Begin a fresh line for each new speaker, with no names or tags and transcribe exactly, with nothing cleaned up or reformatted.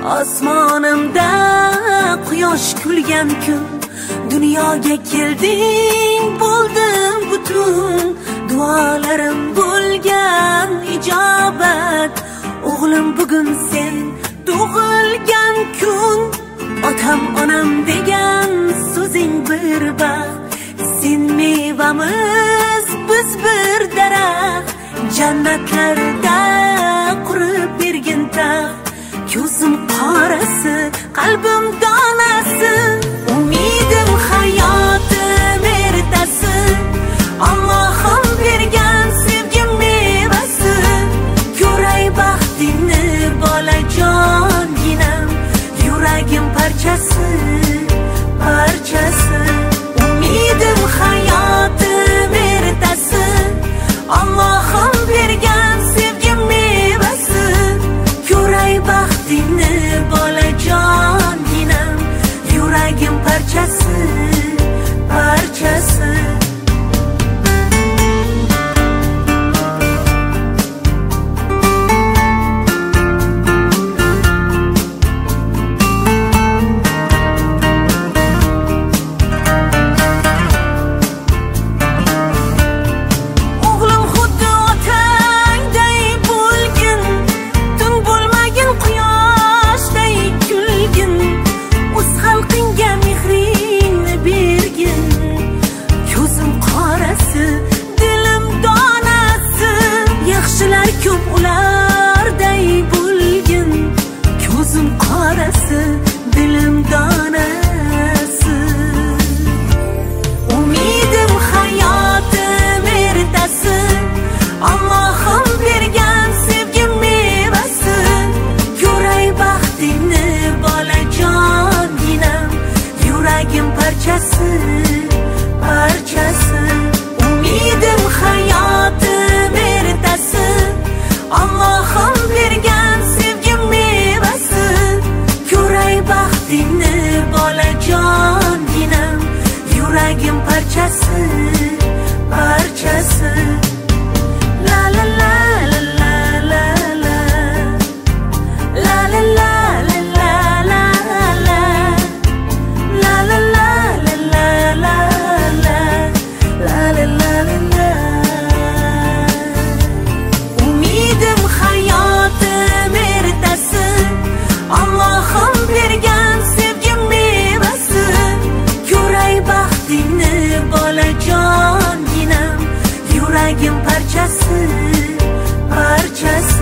Osmonimda quyosh kulgan kun, dunyoga kelding, bo'ldim butun. Duolarim bo'lgan ijobat, o'g'lim bugun sen tug'ilgan kun. Otam onam degan so'zing bir baxt, sen mevamiz, biz bir daraxt. Jannatlarda qurib bergin taxt, ko'zim qorasi, qalbim donasi. Umidim hayotim ertasi, Allohim bergan sevgi mevasi. Ko'ray baxtingni bolajonginam, yuragim parchasi, parchasi. Umidim hayotim ertasi, Allohim bergan sevgi mevasi. Ko'ray baxtingni bolajonginam, yuragim parchasi, parchasi. Parchasi, parchasi. Umidim hayotim ertasi, Allohim bergan sevgi mevasi. Ko'ray baxtingni bolajonginam, yuragim parchasi, parchasi. La la la la la la la la la la. Allohim bergan sevgi mevasi. Ko'ray baxtingni bolajonginam, yuragim parchasi, parchasi.